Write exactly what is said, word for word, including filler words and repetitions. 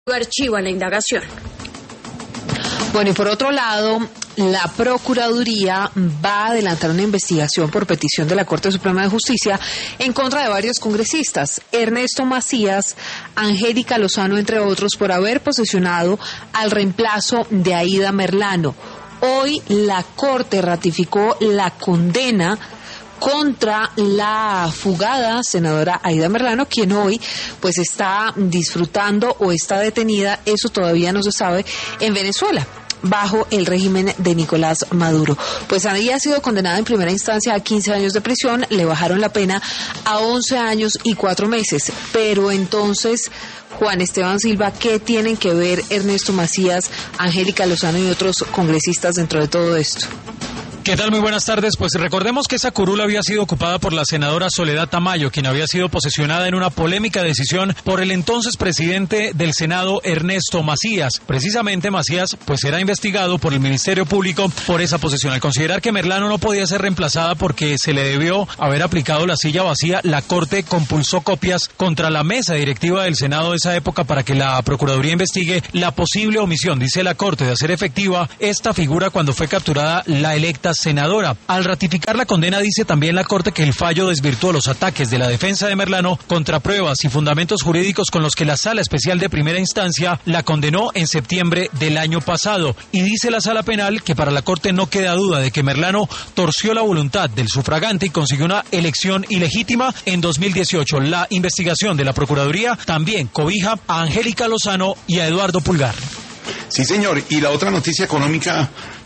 Archiva la indagación. Bueno, y por otro lado, la Procuraduría va a adelantar una investigación por petición de la Corte Suprema de Justicia en contra de varios congresistas, Ernesto Macías, Angélica Lozano, entre otros, por haber posesionado al reemplazo de Aida Merlano. Hoy la Corte ratificó la condena contra la fugada senadora Aida Merlano, quien hoy pues está disfrutando o está detenida, eso todavía no se sabe, en Venezuela, bajo el régimen de Nicolás Maduro. Pues había sido condenada en primera instancia a quince años de prisión, le bajaron la pena a once años y cuatro meses. Pero entonces, Juan Esteban Silva, ¿qué tienen que ver Ernesto Macías, Angélica Lozano y otros congresistas dentro de todo esto? ¿Qué tal? Muy buenas tardes. Pues recordemos que esa curul había sido ocupada por la senadora Soledad Tamayo, quien había sido posesionada en una polémica decisión por el entonces presidente del Senado, Ernesto Macías. Precisamente Macías pues era investigado por el Ministerio Público por esa posesión. Al considerar que Merlano no podía ser reemplazada porque se le debió haber aplicado la silla vacía, la Corte compulsó copias contra la mesa directiva del Senado de esa época para que la Procuraduría investigue la posible omisión, dice la Corte, de hacer efectiva esta figura cuando fue capturada la electa senadora. Al ratificar la condena, dice también la Corte que el fallo desvirtuó los ataques de la defensa de Merlano contra pruebas y fundamentos jurídicos con los que la Sala Especial de Primera Instancia la condenó en septiembre del año pasado. Y dice la Sala Penal que para la Corte no queda duda de que Merlano torció la voluntad del sufragante y consiguió una elección ilegítima en dos mil dieciocho. La investigación de la Procuraduría también cobija a Angélica Lozano y a Eduardo Pulgar. Sí, señor. Y la otra noticia económica